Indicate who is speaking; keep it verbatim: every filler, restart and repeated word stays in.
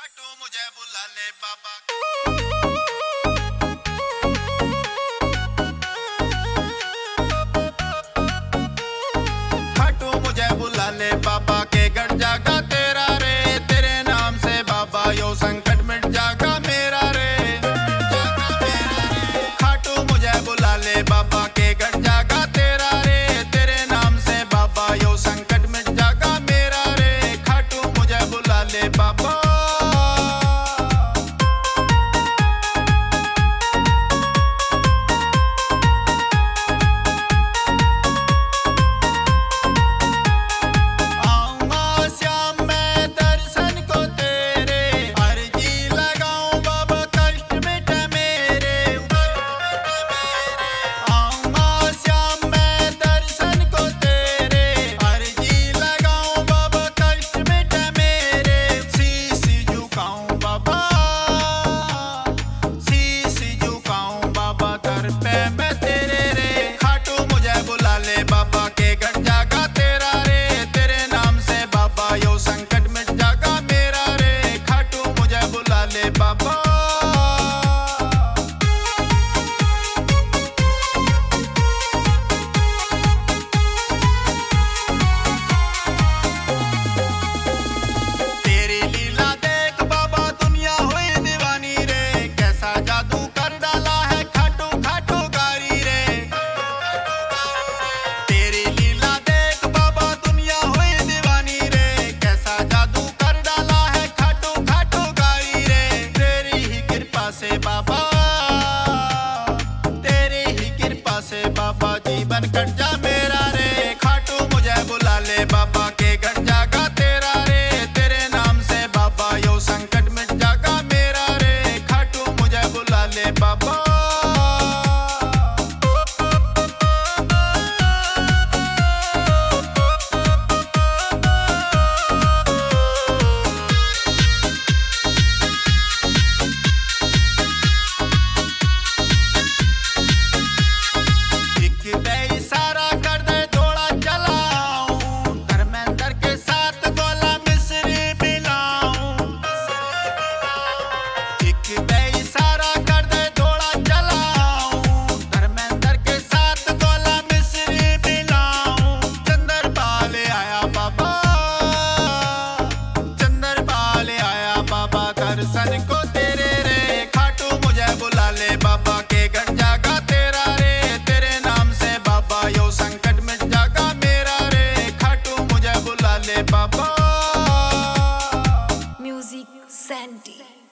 Speaker 1: खाटू मुझे बुला ले बाबा। खाटू मुझे बुला ले बाबा के गढ़ जागा तेरा रे, तेरे नाम से बाबा यो संकट मिट जागा मेरा रे, जागा मेरा रे। खाटू मुझे बुला ले बाबा के गढ़ जागा तेरा रे, तेरे नाम से बाबा यो संकट मिट जागा मेरा रे। खाटू मुझे बुला ले बाबा। से बाबा तेरी ही कृपा से बाबा जीवन कट जा मेरा रे। खाटू मुझे बुला ले बाबा के गढ़ जागा तेरा रे, तेरे नाम से बाबा यो संकट मिट जागा मेरा रे। खाटू मुझे बुला ले बाबा। दर्शन को तेरे रे, खाटू मुझे बुला ले बाबा के गढ़ जागा तेरा रे, तेरे नाम से बाबा यो संकट मिट जागा मेरा रे। खाटू मुझे बुला ले बाबा।
Speaker 2: म्यूजिक सैंटी।